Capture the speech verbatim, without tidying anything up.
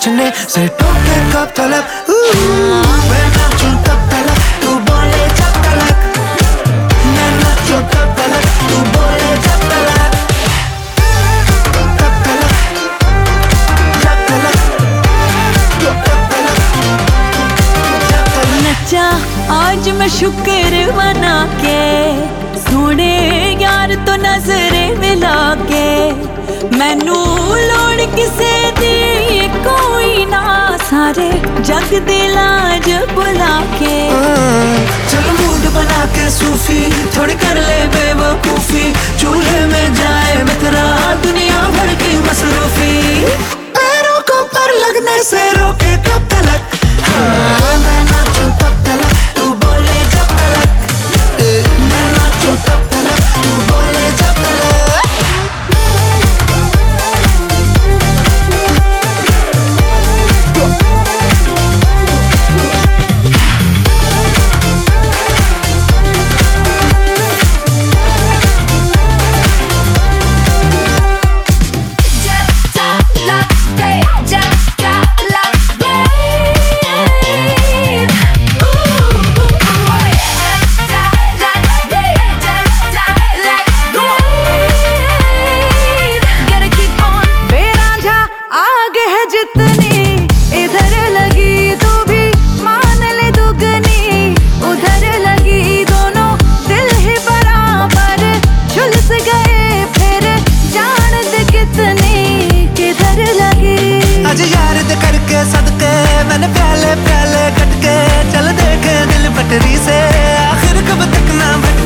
नाचने से टोके कब तलक, मैं नाचूं तब तलक, तू बोले जब तलक, मैं नाचूं तब तलक, तू बोले जब तलक, तब तलक, जब तलक, तब तलक, जब तलक। नचा आज मैं शुक्र मना के, सोने यार तो नजरे मिला के, मैनू लोड़ किसे दी कोई ना, सारे जग दे लाज बुला के। चल मूड बना के सूफी, थोड़ी कर ले बेवकूफी, चूल्हे में जाए मित्रा दुनिया भर की मसरूफी, पैरों को पर लगने से रोके कब तलक, हाँ मैं नाचूं तब तलक, तू बोले जब तलक, मैं नाचूं तब तलक, तू बोले जब तलक। जितनी इधर लगी तू भी मान ले दुगनी, उधर लगी दोनों दिल ही बराबर, झुलस गए फिर जान दे कितनी किधर लगी। आज यार दे करके सदके मैंने प्याले प्याले कटके, चल देखे दिल पटरी से आखिर कब तक ना भटके।